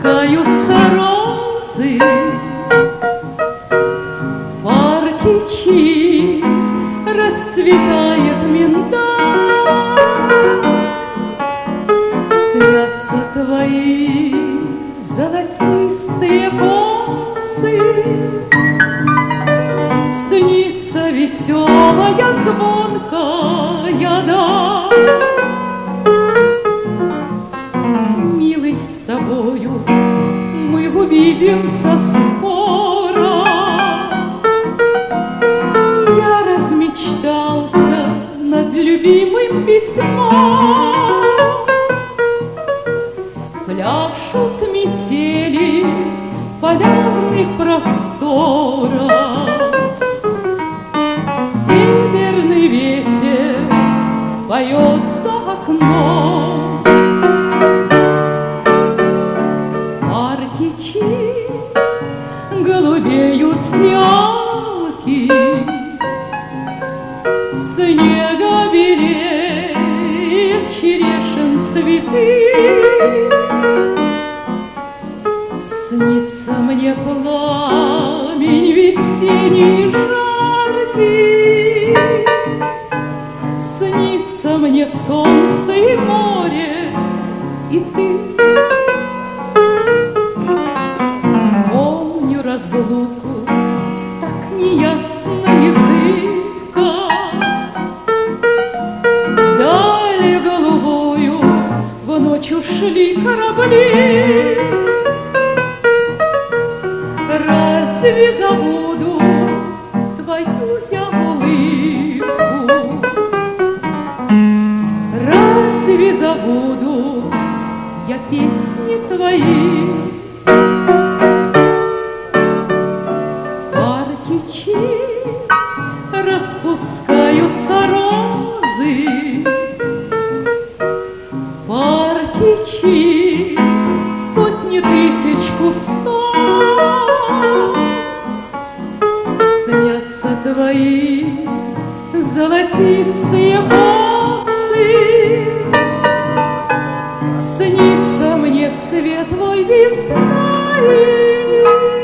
распускаются розы, в парке чьи расцветает миндаль. Снятся твои золотистые косы, снится веселая звонкая даль. Милый, с тобою мы увидимся скоро. Я размечтался над любимым письмом. Пляшут метели полярных просторов, северный ветер поет за окном. Парки чьи голубеют фиалки, снега белеет черешин цветы. Снится мне пламень весенний жаркий, снится мне солнце и море, и ты. Помню разлуку, так неясно и зыбко, даль голубую в ночь ушли корабли. Разве забуду твою я улыбку? Разве забуду я песни твои? Парки чьи распускаются розы, парки чьи сотни тысяч кустов. Снятся твои золотистые косы, снится мне свет твой весной.